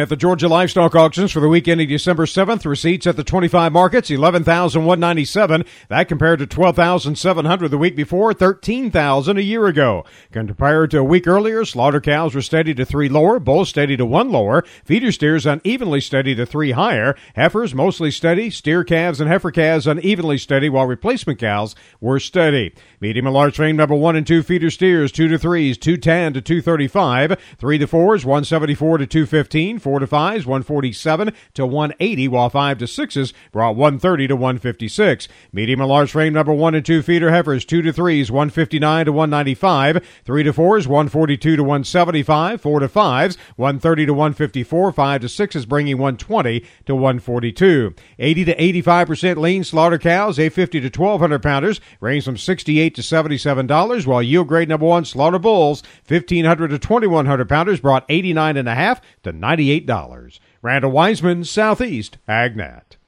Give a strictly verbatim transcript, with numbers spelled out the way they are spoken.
At the Georgia Livestock Auctions for the week ending December seventh, receipts at the twenty-five markets, eleven thousand one hundred ninety-seven. That compared to twelve thousand seven hundred the week before, thirteen thousand a year ago. Compared to a week earlier, slaughter cows were steady to three lower, bulls steady to one lower, feeder steers unevenly steady to three higher, heifers mostly steady, steer calves and heifer calves unevenly steady, while replacement cows were steady. Medium and large frame number one and two feeder steers, two to threes, two ten to two thirty-five, three to fours, one seventy-four to two fifteen, four to fives, one forty-seven to one eighty, while five to sixes brought one thirty to one fifty-six. Medium and large frame number one and two feeder heifers, two to threes, one fifty-nine to one ninety-five, three to fours, one forty-two to one seventy-five, four to fives, one thirty to one fifty-four, five to sixes bringing one twenty to one forty-two. eighty to eighty-five percent lean slaughter cows, eight fifty to twelve hundred pounders, range from sixty-eight to seventy-seven dollars, while yield grade number one slaughter bulls, fifteen hundred to twenty-one hundred pounders, brought eighty-nine and a half to ninety-eight dollars. Randall Wiseman, Southeast AgNet.